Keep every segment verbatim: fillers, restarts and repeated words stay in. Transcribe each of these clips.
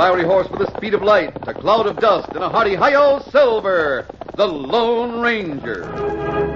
fiery horse with the speed of light, a cloud of dust, and a hearty hi-yo Silver, the Lone Ranger.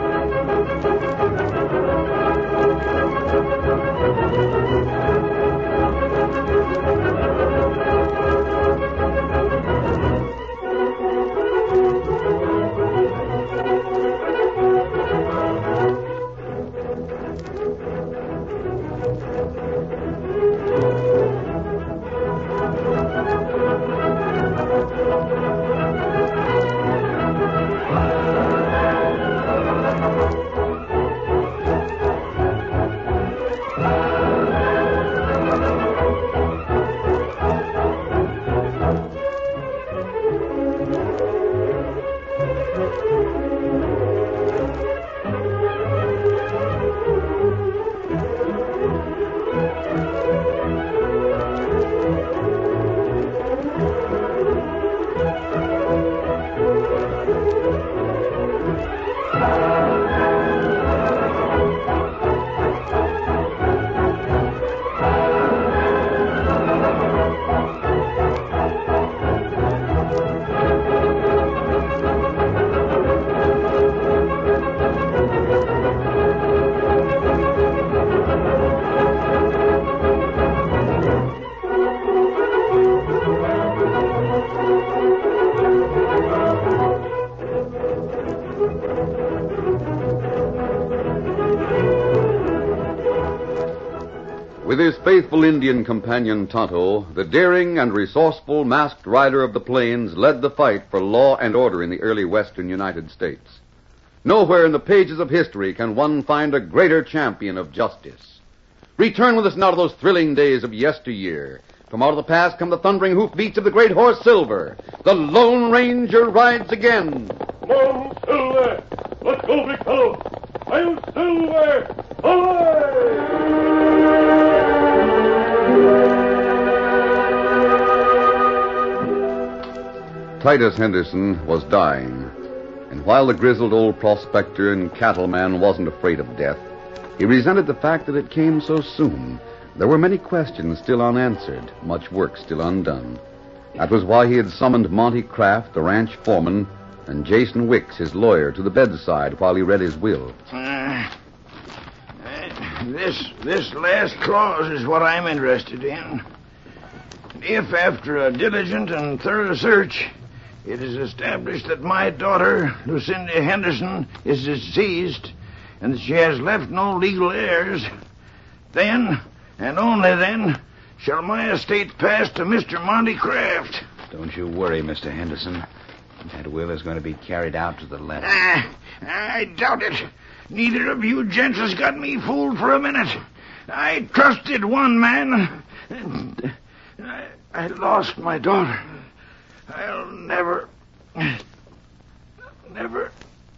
With his faithful Indian companion Tonto, the daring and resourceful masked rider of the plains led the fight for law and order in the early western United States. Nowhere in the pages of history can one find a greater champion of justice. Return with us now to those thrilling days of yesteryear. From out of the past come the thundering hoofbeats of the great horse Silver. The Lone Ranger rides again. Come on, Silver! Let's go, big fellow! I'm Silver! Away! Titus Henderson was dying, and while the grizzled old prospector and cattleman wasn't afraid of death, he resented the fact that it came so soon. There were many questions still unanswered, much work still undone. That was why he had summoned Monty Kraft, the ranch foreman, and Jason Wicks, his lawyer, to the bedside while he read his will. Uh, this, this last clause is what I'm interested in. If, after a diligent and thorough search, it is established that my daughter, Lucinda Henderson, is deceased, and that she has left no legal heirs, then, and only then, shall my estate pass to Mister Monty Kraft. Don't you worry, Mister Henderson. That will is going to be carried out to the letter. Ah, I doubt it. Neither of you gents has got me fooled for a minute. I trusted one man, and I, I lost my daughter. I'll never, never...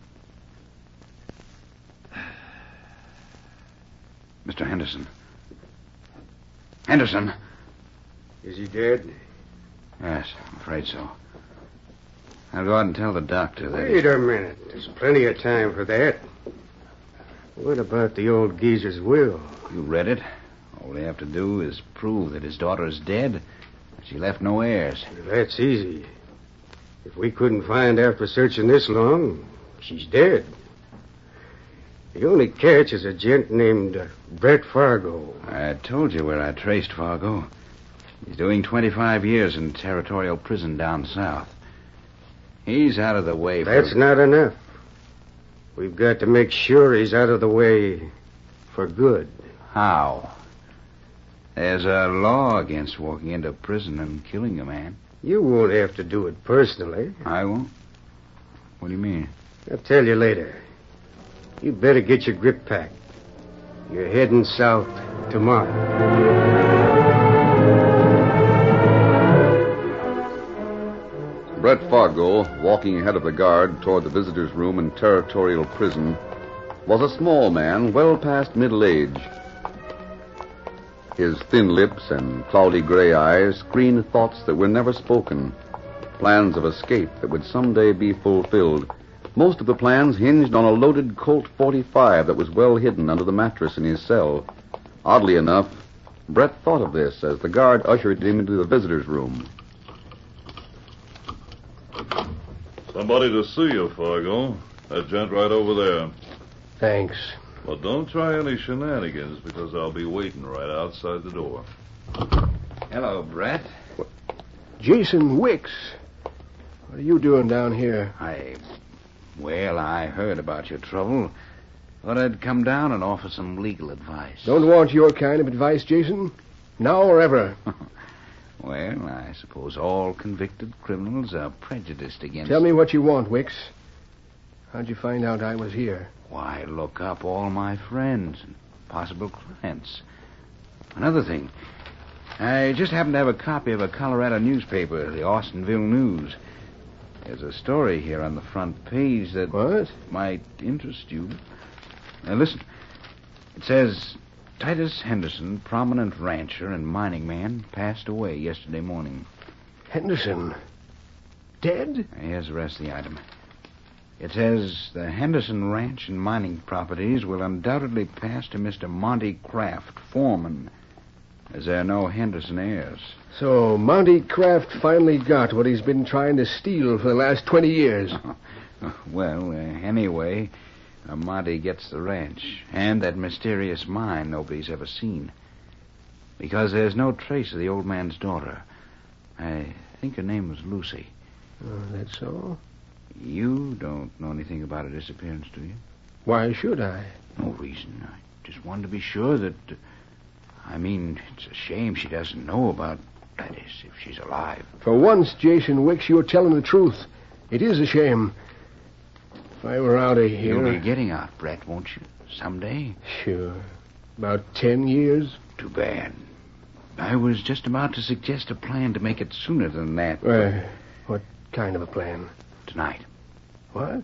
Mister Henderson. Henderson. Is he dead? Yes, I'm afraid so. I'll go out and tell the doctor that... Wait a minute. There's plenty of time for that. What about the old geezer's will? You read it. All they have to do is prove that his daughter is dead. She left no heirs. That's easy. If we couldn't find after searching this long, she's dead. The only catch is a gent named uh, Brett Fargo. I told you where I traced Fargo. He's doing twenty-five years in territorial prison down south. He's out of the way for... That's not enough. We've got to make sure he's out of the way for good. How? There's a law against walking into prison and killing a man. You won't have to do it personally. I won't? What do you mean? I'll tell you later. You'd better get your grip packed. You're heading south tomorrow. Brett Fargo, walking ahead of the guard toward the visitor's room in territorial prison, was a small man well past middle age. His thin lips and cloudy gray eyes screened thoughts that were never spoken, plans of escape that would someday be fulfilled. Most of the plans hinged on a loaded Colt forty-five that was well hidden under the mattress in his cell. Oddly enough, Brett thought of this as the guard ushered him into the visitor's room. Somebody to see you, Fargo. That gent right over there. Thanks. But don't try any shenanigans, because I'll be waiting right outside the door. Hello, Brett. Jason Wicks. What are you doing down here? I... Well, I heard about your trouble. Thought I'd come down and offer some legal advice. Don't want your kind of advice, Jason. Now or ever. Well, I suppose all convicted criminals are prejudiced against... Tell me what you want, Wicks. How'd you find out I was here? Why, look up all my friends and possible clients. Another thing. I just happened to have a copy of a Colorado newspaper, the Austinville News. There's a story here on the front page that... What? Might interest you. Now, listen. It says, Titus Henderson, prominent rancher and mining man, passed away yesterday morning. Henderson? Dead? Here's the rest of the item. It says, the Henderson ranch and mining properties will undoubtedly pass to Mister Monty Kraft, foreman, as there are no Henderson heirs. So Monty Kraft finally got what he's been trying to steal for the last twenty years. Well, uh, anyway, uh, Monty gets the ranch and that mysterious mine nobody's ever seen. Because there's no trace of the old man's daughter. I think her name was Lucy. Oh, that's so? You don't know anything about her disappearance, do you? Why should I? No reason. I just wanted to be sure that... Uh, I mean, it's a shame she doesn't know about... That is, if she's alive. For once, Jason Wicks, you're telling the truth. It is a shame. If I were out of here... You'll be getting out, Brett, won't you? Someday? Sure. About ten years? Too bad. I was just about to suggest a plan to make it sooner than that. Well, what kind of a plan? Tonight. What?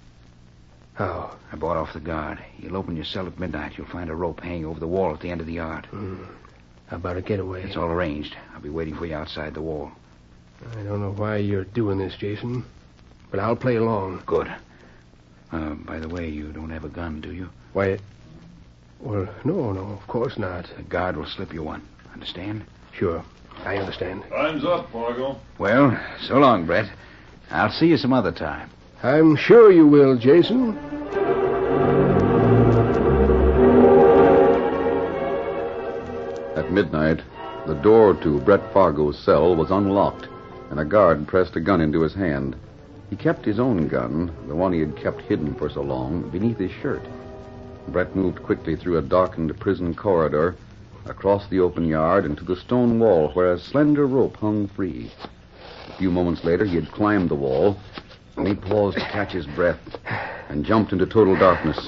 How? I bought off the guard. You'll open your cell at midnight. You'll find a rope hanging over the wall at the end of the yard. Hmm. How about a getaway? It's all arranged. I'll be waiting for you outside the wall. I don't know why you're doing this, Jason, but I'll play along. Good. Uh, by the way, you don't have a gun, do you? Why, well, no, no, of course not. The guard will slip you one. Understand? Sure, I understand. Time's up, Fargo. Well, so long, Brett. I'll see you some other time. I'm sure you will, Jason. At midnight, the door to Brett Fargo's cell was unlocked, and a guard pressed a gun into his hand. He kept his own gun, the one he had kept hidden for so long, beneath his shirt. Brett moved quickly through a darkened prison corridor, across the open yard, and to the stone wall where a slender rope hung free. A few moments later, he had climbed the wall, and he paused to catch his breath and jumped into total darkness.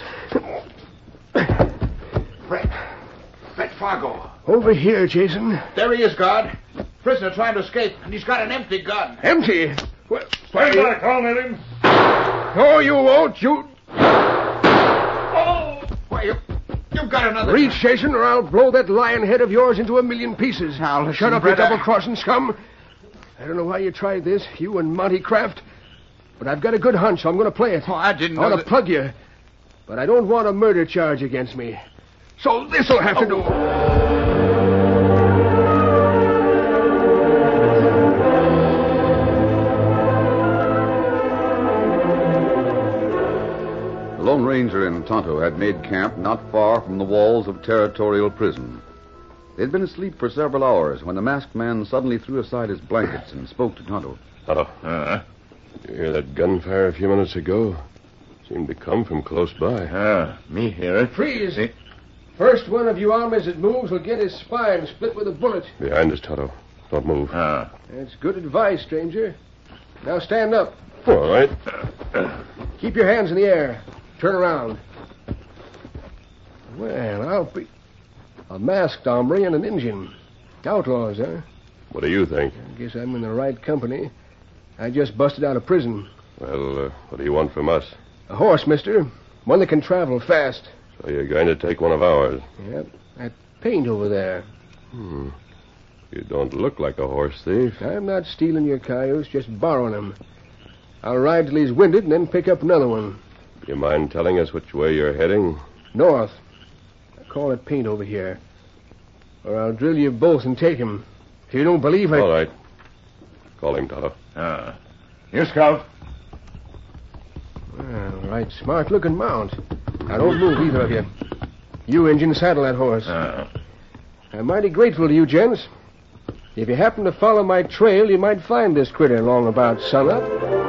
Brett. Brett Fargo. Over here, Jason. There he is, guard. Prisoner trying to escape, and he's got an empty gun. Empty? Well, Stand back, I'll hit him. no, you won't. You... Oh! Why, you, you've got another... Reach, Jason, or I'll blow that lion head of yours into a million pieces. Now, listen, Shut up, Brett, you I- double-crossing scum. I don't know why you tried this, you and Monty Kraft, but I've got a good hunch, so I'm going to play it. Oh, I didn't I know want to that... plug you, but I don't want a murder charge against me. So this'll have to do. The Lone Ranger and Tonto had made camp not far from the walls of Territorial Prison. They'd been asleep for several hours when the masked man suddenly threw aside his blankets and spoke to Tonto. Tonto, Uh, you hear that gunfire a few minutes ago? Seemed to come from close by. uh, me hear it. Freeze. First one of you armies that moves will get his spine split with a bullet. Behind us, Tonto. Don't move. Uh, That's good advice, stranger. Now stand up. All right. Keep your hands in the air. Turn around. Well, I'll be... A masked hombre and an Indian. Outlaws, huh? What do you think? I guess I'm in the right company. I just busted out of prison. Well, uh, what do you want from us? A horse, mister. One that can travel fast. So you're going to take one of ours. Yep. That paint over there. Hmm. You don't look like a horse thief. I'm not stealing your coyotes, just borrowing them. I'll ride till he's winded and then pick up another one. You mind telling us which way you're heading? North. I call it paint over here. Or I'll drill you both and take him. If you don't believe I... All right. Call him, Tonto. uh. Here, Scout. Well, right smart-looking mount. Now, don't move, either of you. You, Injun, saddle that horse. Uh, I'm mighty grateful to you, gents. If you happen to follow my trail, you might find this critter long about sunup.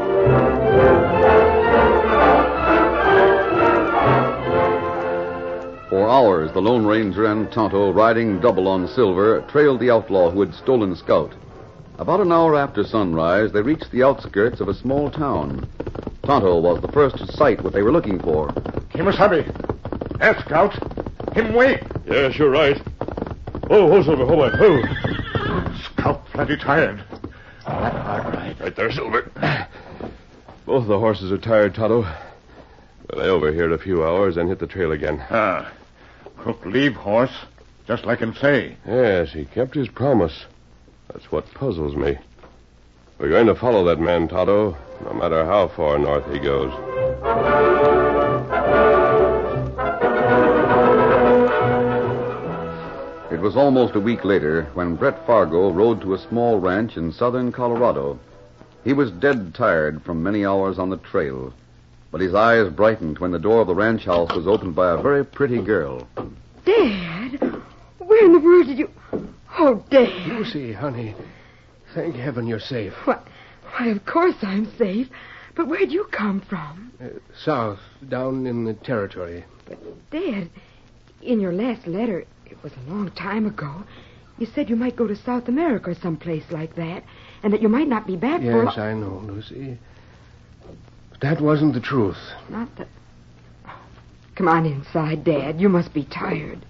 For hours, the Lone Ranger and Tonto, riding double on Silver, trailed the outlaw who had stolen Scout. About an hour after sunrise, they reached the outskirts of a small town. Tonto was the first to sight what they were looking for. Kimasabi. There, Scout. Him wait. yes, you're right. Oh, ho, Silver, ho, boy, ho. Scout plenty tired. All right. Right there, Silver. Both the horses are tired, Tonto. But they overheard a few hours and hit the trail again. Ah. Crook leave horse, just like him say. Yes, he kept his promise. That's what puzzles me. We're going to follow that man, Tonto, no matter how far north he goes. It was almost a week later when Brett Fargo rode to a small ranch in southern Colorado. He was dead tired from many hours on the trail, but his eyes brightened when the door of the ranch house was opened by a very pretty girl. Dad? Where in the world did you... Oh, Dad. Lucy, honey, thank heaven you're safe. Why, why, of course I'm safe. But where'd you come from? Uh, south, down in the territory. But, Dad, in your last letter, it was a long time ago, you said you might go to South America or someplace like that, and that you might not be back for... Yes, I know, Lucy. But that wasn't the truth. Not that... Come on inside, Dad. You must be tired.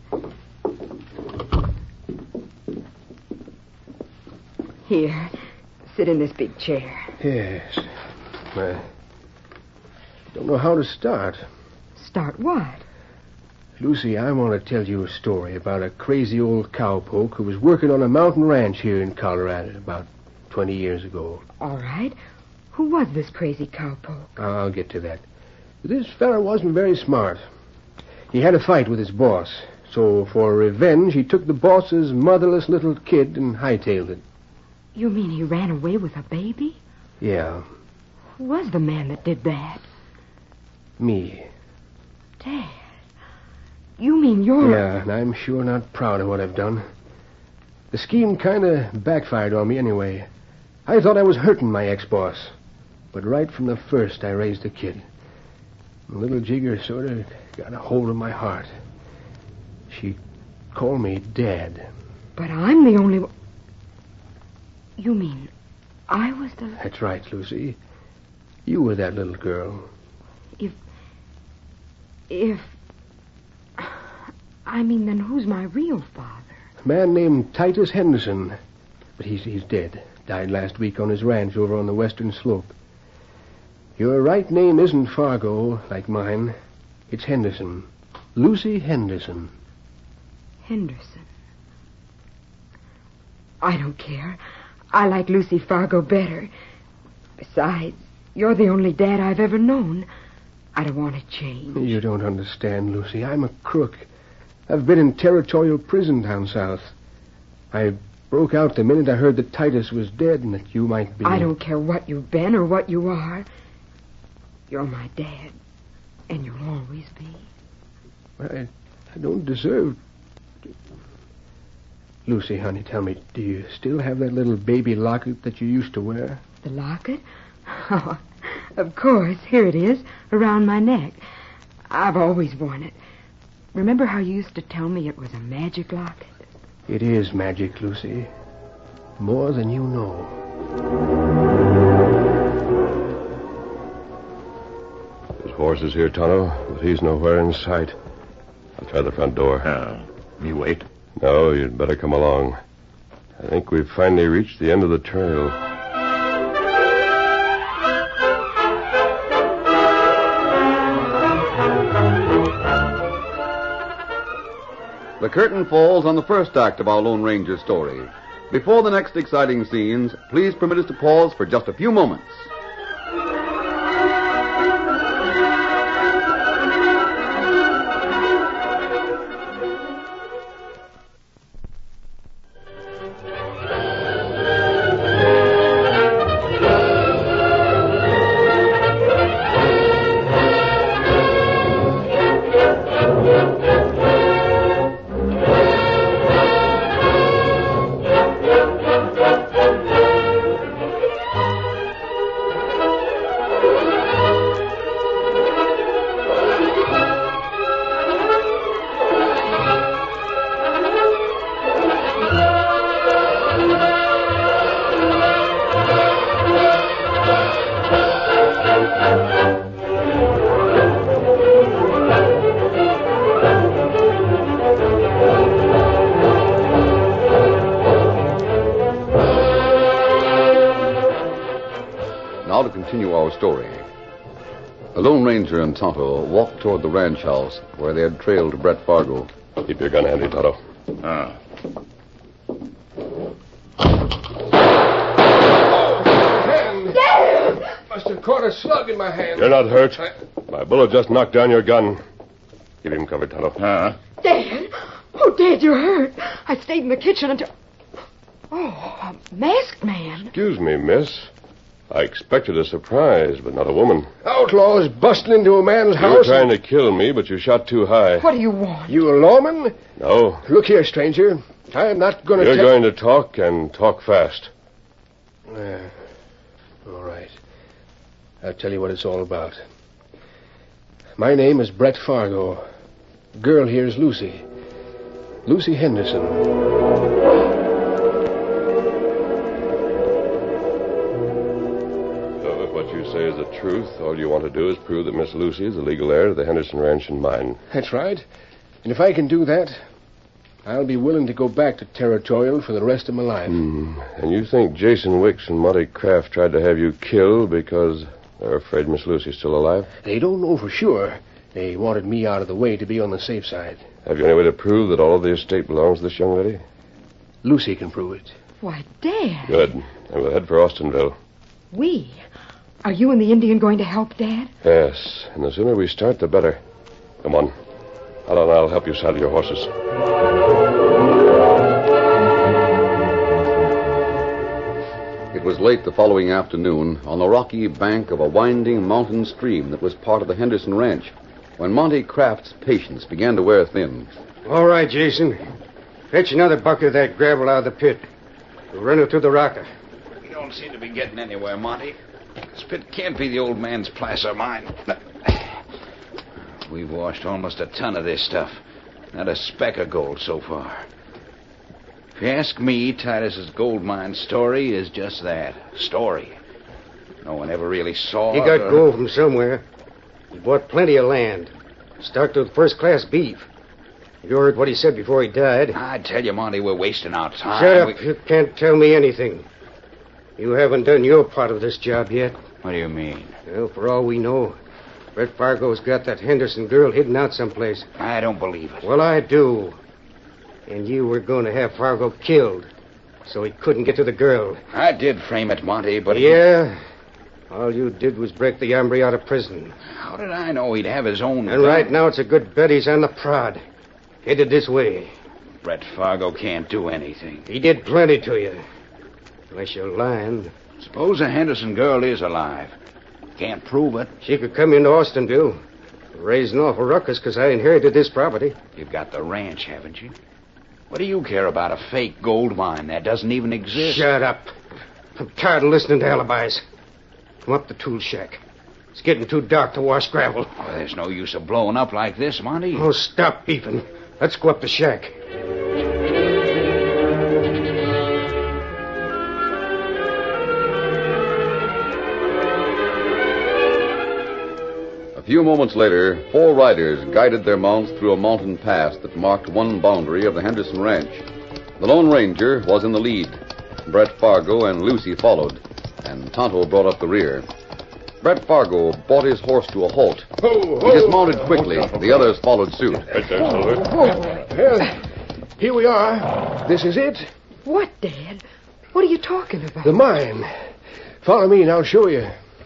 Here, sit in this big chair. Yes. I don't know how to start. Start what? Lucy, I want to tell you a story about a crazy old cowpoke who was working on a mountain ranch here in Colorado about twenty years ago. All right. Who was this crazy cowpoke? I'll get to that. This fella wasn't very smart. He had a fight with his boss, so for revenge, he took the boss's motherless little kid and hightailed it. You mean he ran away with a baby? Yeah. Who was the man that did that? Me. Dad, you mean you're... Yeah, and I'm sure not proud of what I've done. The scheme kind of backfired on me anyway. I thought I was hurting my ex-boss. But right from the first, I raised the kid. The little jigger sort of got a hold of my heart. She called me Dad. But I'm the only one... You mean I was the... That's right, Lucy. You were that little girl. If... If... I mean, then who's my real father? A man named Titus Henderson. But he's, he's dead. Died last week on his ranch over on the western slope. Your right name isn't Fargo, like mine. It's Henderson. Lucy Henderson. Henderson. I don't care. I like Lucy Fargo better. Besides, you're the only Dad I've ever known. I don't want to change. You don't understand, Lucy. I'm a crook. I've been in territorial prison down south. I broke out the minute I heard that Titus was dead and that you might be... I don't care what you've been or what you are. You're my dad, and you'll always be. But I, I don't deserve... Lucy, honey, tell me, do you still have that little baby locket that you used to wear? The locket? Oh, of course. Here it is, around my neck. I've always worn it. Remember how you used to tell me it was a magic locket? It is magic, Lucy. More than you know. His horse is here, Tonto, but he's nowhere in sight. I'll try the front door. Uh, me wait. No, you'd better come along. I think we've finally reached the end of the trail. The curtain falls on the first act of our Lone Ranger story. Before the next exciting scenes, please permit us to pause for just a few moments. story. The Lone Ranger and Tonto walked toward the ranch house where they had trailed Brett Fargo. Keep your gun handy, Tonto. Ah. Must have caught a slug in my hand. You're not hurt. My bullet just knocked down your gun. Keep him covered, Tonto. Ah. Dad! Oh, Dad, you're hurt. I stayed in the kitchen until... Oh, a masked man. Excuse me, miss. I expected a surprise, but not a woman. Outlaws busting into a man's You house. were trying to kill me, but you shot too high. What do you want? You a lawman? No. Look here, stranger. I'm not going to You're tell... going to talk and talk fast. Uh, all right. I'll tell you what it's all about. My name is Brett Fargo. The girl here is Lucy. Lucy Henderson. So if what you say is the truth, all you want to do is prove that Miss Lucy is the legal heir to the Henderson Ranch and mine. That's right. And if I can do that, I'll be willing to go back to Territorial for the rest of my life. Mm. And you think Jason Wicks and Monty Kraft tried to have you killed because they're afraid Miss Lucy's still alive? They don't know for sure. They wanted me out of the way to be on the safe side. Have you any way to prove that all of the estate belongs to this young lady? Lucy can prove it. Why, Dad. Good. And we'll head for Austinville. We? Are you and the Indian going to help, Dad? Yes. And the sooner we start, the better. Come on. Hold on, I'll help you saddle your horses. It was late the following afternoon on the rocky bank of a winding mountain stream that was part of the Henderson Ranch when Monty Kraft's patience began to wear thin. All right, Jason. Fetch another bucket of that gravel out of the pit. We'll run it through the rocker. We don't seem to be getting anywhere, Monty. This pit can't be the old man's placer mine. We've washed almost a ton of this stuff. Not a speck of gold so far. If you ask me, Titus's gold mine story is just that. Story. No one ever really saw He it. got or... gold from somewhere. He bought plenty of land. Stocked with first-class beef. You heard what he said before he died. I tell you, Monty, we're wasting our time. Shut up. We... You can't tell me anything. You haven't done your part of this job yet. What do you mean? Well, for all we know, Brett Fargo's got that Henderson girl hidden out someplace. I don't believe it. Well, I do. And you were going to have Fargo killed, so he couldn't get to the girl. I did frame it, Monty, but... he- Yeah? All you did was break the hombre out of prison. How did I know he'd have his own... And right now it's a good bet he's on the prod. Headed this way. Brett Fargo can't do anything. He did plenty to you. Unless you're lying. Suppose a Henderson girl is alive. Can't prove it. She could come into Austinville. Raise an awful ruckus because I inherited this property. You've got the ranch, haven't you? What do you care about a fake gold mine that doesn't even exist? Shut up. I'm tired of listening to alibis. Come up the tool shack. It's getting too dark to wash gravel. Oh, there's no use of blowing up like this, Monty. Oh, stop beefing. Let's go up the shack. A few moments later, four riders guided their mounts through a mountain pass that marked one boundary of the Henderson Ranch. The Lone Ranger was in the lead. Brett Fargo and Lucy followed, and Tonto brought up the rear. Brett Fargo brought his horse to a halt. Ho, He dismounted quickly. The others followed suit. Right there, Silver. Well, here we are. This is it. What, Dad? What are you talking about? The mine. Follow me and I'll show you.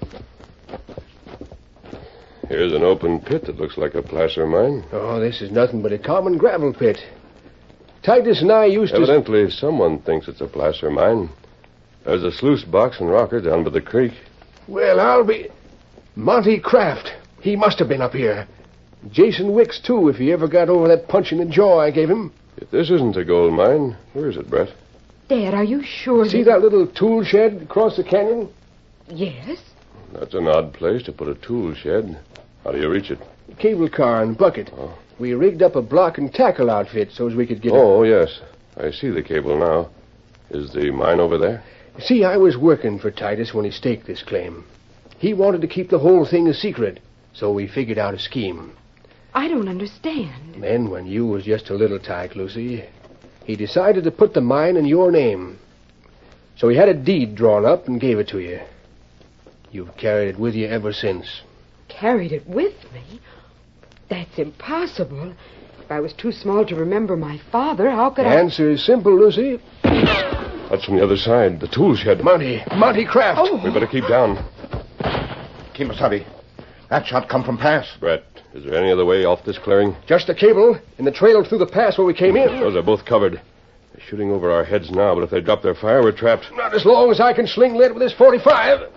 Here's an open pit that looks like a placer mine. Oh, this is nothing but a common gravel pit. Titus and I used to... Evidently, someone thinks it's a placer mine. There's a sluice box and rocker down by the creek. Well, I'll be... Monty Kraft. He must have been up here. Jason Wicks, too, if he ever got over that punch in the jaw I gave him. If this isn't a gold mine, where is it, Brett? Dad, are you sure... See that little tool shed across the canyon? Yes. That's an odd place to put a tool shed. How do you reach it? Cable car and bucket. Oh. We rigged up a block and tackle outfit so as we could get... Oh, yes. I see the cable now. Is the mine over there? See, I was working for Titus when he staked this claim. He wanted to keep the whole thing a secret, so we figured out a scheme. I don't understand. Then, when you was just a little tyke, Lucy, he decided to put the mine in your name. So he had a deed drawn up and gave it to you. You've carried it with you ever since. Carried it with me? That's impossible. If I was too small to remember my father, how could the I... The answer is simple, Lucy. That's from the other side, the tool shed. Monty. Monty Kraft. Oh. We better keep down. Kemosabe, that shot come from pass. Brett, is there any other way off this clearing? Just the cable and the trail through the pass where we came in. Those are both covered. They're shooting over our heads now, but if they drop their fire, we're trapped. Not as long as I can sling lead with this forty-five.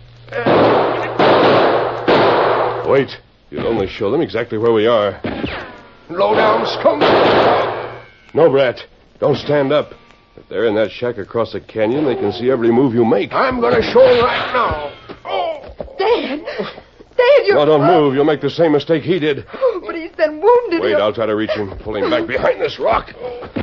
Wait. You'll only show them exactly where we are. Low down skunk. No, Brett. Don't stand up. If they're in that shack across the canyon, they can see every move you make. I'm going to show them right now. Dad! Dad, you're... No, don't move. You'll make the same mistake he did. Oh, but he's been wounded. Wait, I'll try to reach him. Pull him back behind this rock.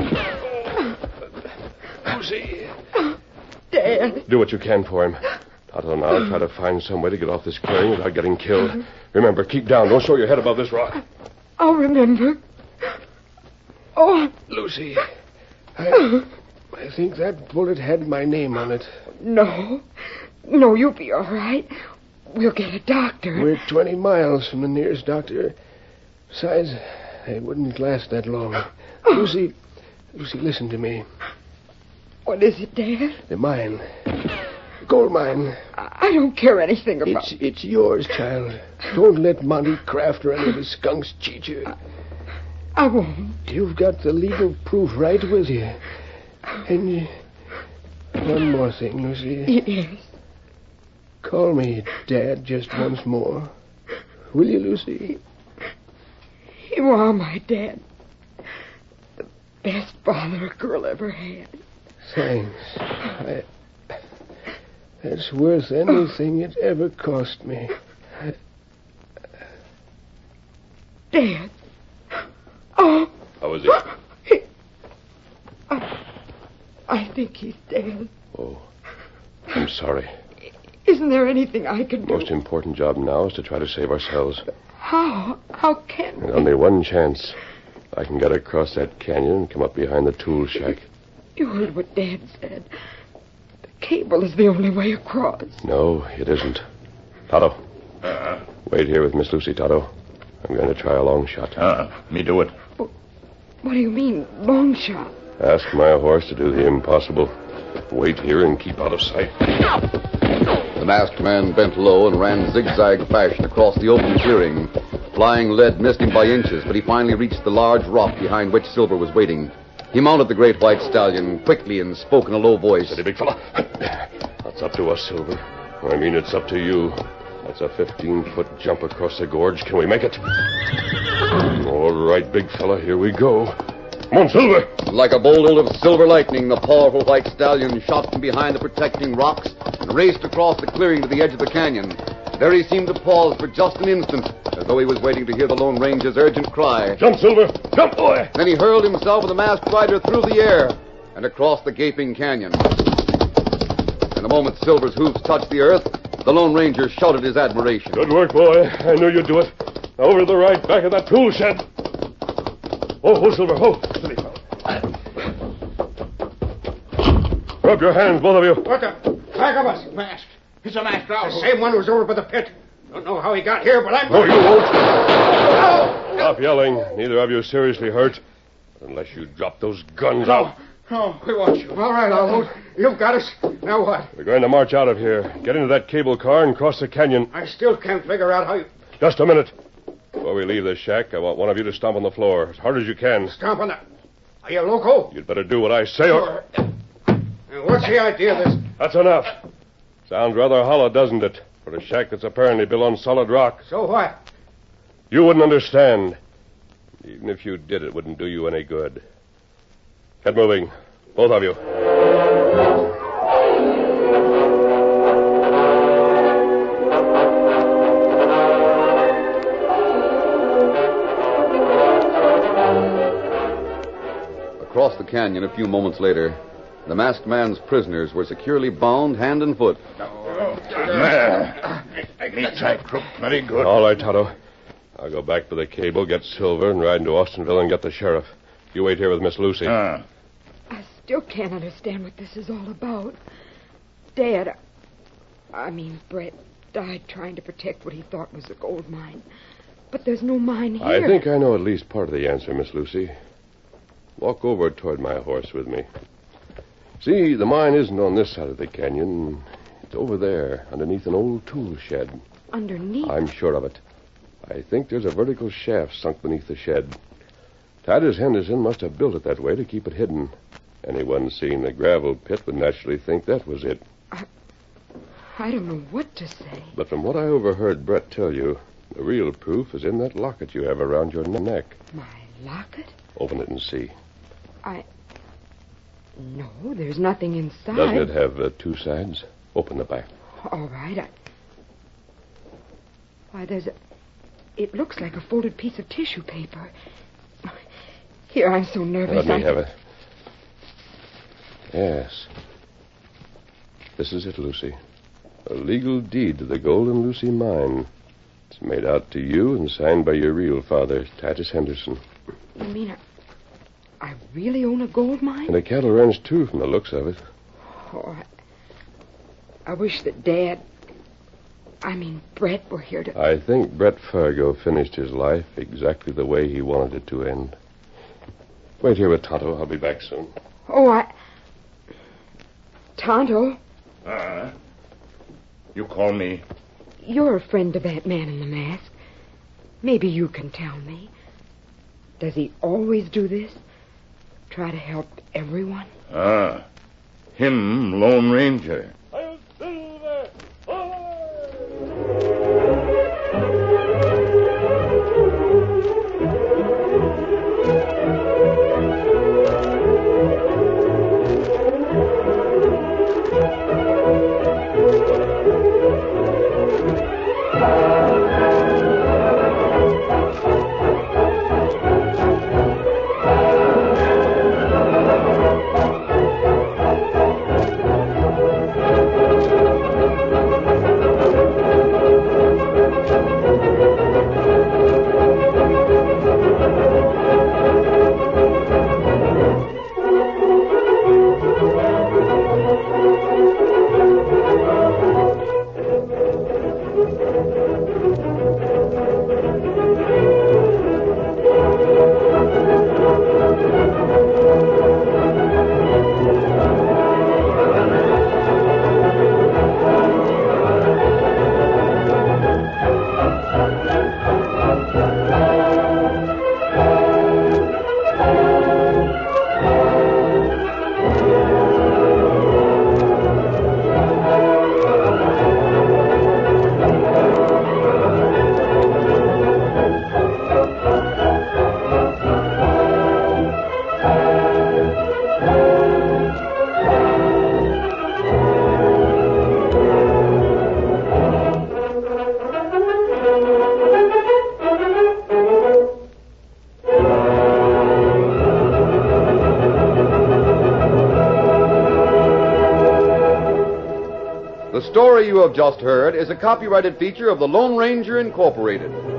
Lucy. Dad. Do what you can for him. Tonto and I'll try to find some way to get off this clearing without getting killed. Remember, keep down. Don't show your head above this rock. I'll remember. Oh. Lucy, I, I think that bullet had my name on it. No. No, you'll be all right. We'll get a doctor. We're twenty miles from the nearest doctor. Besides, it wouldn't last that long. Lucy, Lucy, listen to me. What is it, Dad? The mine. Gold mine. I don't care anything about it. It's, it's yours, child. Don't let Monty Kraft or any of his skunks cheat you. I, I won't. You've got the legal proof right with you. And you, one more thing, Lucy. Yes. Call me Dad just once more. Will you, Lucy? You are my dad. The best father a girl ever had. Thanks. I... That's worth anything it ever cost me. Dad. Oh. How is he? he I, I think he's dead. Oh, I'm sorry. Isn't there anything I can do? The most important job now is to try to save ourselves. How? How can And only one chance. I can get across that canyon and come up behind the tool shack. You heard what Dad said. Cable is the only way across. No, it isn't. Tonto. Uh, Wait here with Miss Lucy, Tonto. I'm going to try a long shot. Uh, me do it. What, what do you mean, long shot? Ask my horse to do the impossible. Wait here and keep out of sight. The masked man bent low and ran zigzag fashion across the open clearing. Flying lead missed him by inches, but he finally reached the large rock behind which Silver was waiting. He mounted the great white stallion quickly and spoke in a low voice. Steady, big fella. That's up to us, Silver. I mean, it's up to you. That's a fifteen-foot jump across the gorge. Can we make it? All right, big fella, here we go. Come on, Silver. Like a bolt of silver lightning, the powerful white stallion shot from behind the protecting rocks and raced across the clearing to the edge of the canyon. There he seemed to pause for just an instant, as though he was waiting to hear the Lone Ranger's urgent cry. Jump, Silver! Jump, boy! Then he hurled himself with the masked rider through the air and across the gaping canyon. In a moment Silver's hoofs touched the earth, the Lone Ranger shouted his admiration. Good work, boy. I knew you'd do it. Now over to the right, back of that tool shed. Oh, oh, Silver, oh. Steady, fella. Rub your hands, both of you. What the? Back of us. Mask. It's a masked owl. The same one who was over by the pit. Don't know how he got here, but I'm... No, you won't. Stop yelling. Neither of you seriously hurt. Unless you drop those guns out. No, we want you. All right, Almo. You've got us. Now what? We're going to march out of here. Get into that cable car and cross the canyon. I still can't figure out how you... Just a minute. Before we leave this shack, I want one of you to stomp on the floor as hard as you can. Stomp on the... Are you loco? You'd better do what I say or... And what's the idea of this? That's enough. Sounds rather hollow, doesn't it? For a shack that's apparently built on solid rock. So what? You wouldn't understand. Even if you did, it wouldn't do you any good. Get moving. Both of you. Across the canyon a few moments later, the masked man's prisoners were securely bound hand and foot. Man, me tight crook plenty good. All right, Tonto. I'll go back to the cable, get Silver, and ride into Austinville and get the sheriff. You wait here with Miss Lucy. Uh, I still can't understand what this is all about. Dad, I mean, Brett, died trying to protect what he thought was a gold mine. But there's no mine here. I think I know at least part of the answer, Miss Lucy. Walk over toward my horse with me. See, the mine isn't on this side of the canyon. It's over there, underneath an old tool shed. Underneath? I'm sure of it. I think there's a vertical shaft sunk beneath the shed. Titus Henderson must have built it that way to keep it hidden. Anyone seeing the gravel pit would naturally think that was it. I, I don't know what to say. But from what I overheard Brett tell you, the real proof is in that locket you have around your neck. My locket? Open it and see. I... No, there's nothing inside. Doesn't it have uh, two sides? Open the back. All right. I... Why, there's a... It looks like a folded piece of tissue paper. Here, I'm so nervous. Let me I... have it. Yes. This is it, Lucy. A legal deed to the Golden Lucy mine. It's made out to you and signed by your real father, Titus Henderson. You mean I, I really own a gold mine? And a cattle ranch, too, from the looks of it. Oh, I, I wish that Dad... I mean, Brett were here to... I think Brett Fargo finished his life exactly the way he wanted it to end. Wait here with Tonto. I'll be back soon. Oh, I... Tonto, Uh, you call me? you're a friend of that man in the mask. Maybe you can tell me. Does he always do this? Try to help everyone? Ah, him, Lone Ranger. I'll Silver! Away! The story you have just heard is a copyrighted feature of the Lone Ranger Incorporated.